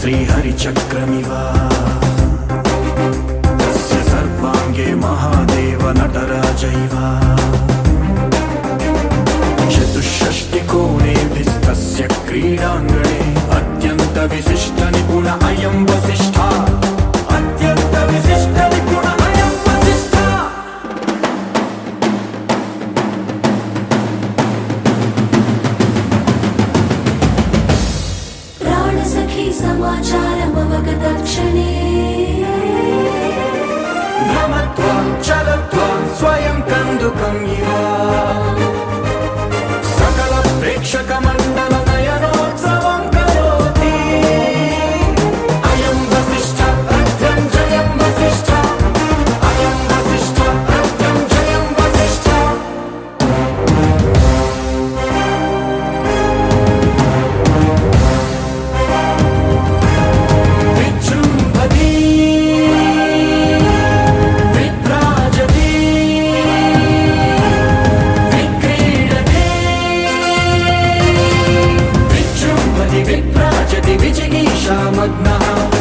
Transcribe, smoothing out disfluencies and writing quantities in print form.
श्रीहरिचक्रमिव तस्य सर्वाङ्गे महादेव नटराजैव चतुष्षष्टिकोणेभिस्तस्य क्रीडाङ्गणे अत्यन्तविशिष्टनिपुण अयं वसिष्ठः अत्यन्तविशिष्टनिपुण अयं वसिष्ठः। प्राणसखी समाचारमवगतक्षणे भ्रमत्वा चलत्वा स्वयं कन्दुकम् इव सकल प्रेक्षकमण्डल नयनोत्सवं करोति अयं वसिष्ठ अद्यं जयं वसिष्ठ अयं वसिष्ठ अद्यं जयं वसिष्ठ। विजृम्भति विभ्राजति विक्रीडति विजृम्भति विभ्राजति विजिगीषामग्नः